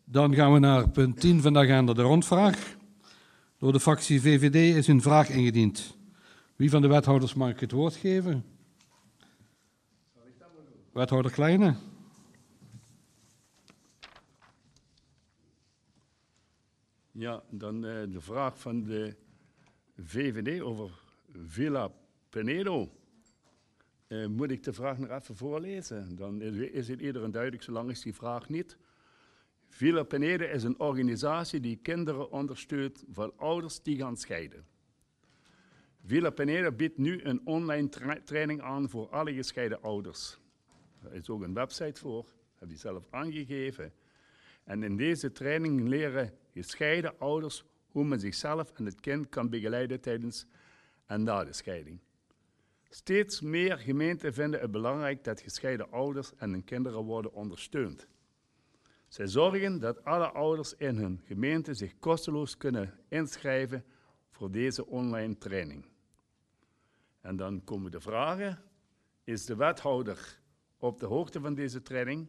Dan gaan we naar punt 10 van de agenda, de rondvraag. Door de fractie VVD is een vraag ingediend. Wie van de wethouders mag ik het woord geven? Wethouder Kleine. Ja, dan de vraag van de VVD over Villa Penedo. Moet ik de vraag nog even voorlezen? Dan is het iedereen duidelijk, zolang is die vraag niet. Villa Penedo is een organisatie die kinderen ondersteunt van ouders die gaan scheiden. Villa Penedo biedt nu een online training aan voor alle gescheiden ouders. Er is ook een website voor, heb je zelf aangegeven. En in deze training leren gescheiden ouders hoe men zichzelf en het kind kan begeleiden tijdens en na de scheiding. Steeds meer gemeenten vinden het belangrijk dat gescheiden ouders en hun kinderen worden ondersteund. Zij zorgen dat alle ouders in hun gemeente zich kosteloos kunnen inschrijven voor deze online training. En dan komen de vragen. Is de wethouder op de hoogte van deze training?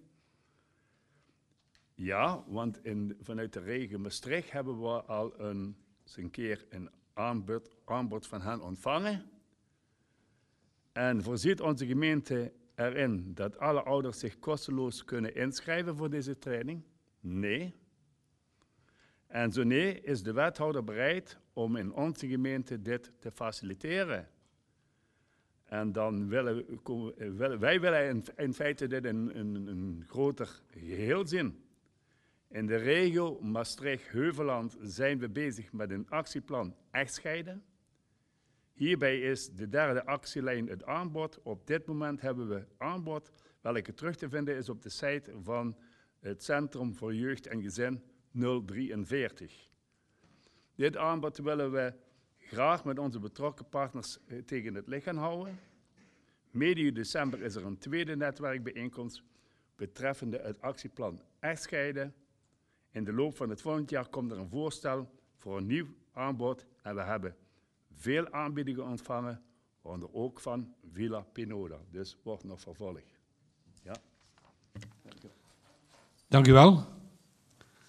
Ja, want vanuit de regio Maastricht hebben we al eens een keer een aanbod van hen ontvangen. En voorziet onze gemeente erin dat alle ouders zich kosteloos kunnen inschrijven voor deze training? Nee. En zo nee, is de wethouder bereid om in onze gemeente dit te faciliteren. En dan wij willen in feite dit in een groter geheel zien. In de regio Maastricht-Heuvelland zijn we bezig met een actieplan echtscheiden. Hierbij is de derde actielijn het aanbod. Op dit moment hebben we aanbod, welke terug te vinden is op de site van het Centrum voor Jeugd en Gezin 043. Dit aanbod willen we graag met onze betrokken partners tegen het licht gaan houden. Medio december is er een tweede netwerkbijeenkomst betreffende het actieplan echtscheiden. In de loop van het volgend jaar komt er een voorstel voor een nieuw aanbod en we hebben veel aanbiedingen ontvangen, waaronder ook van Villa Penedo. Dus wordt nog vervolgd. Ja. Dank u wel.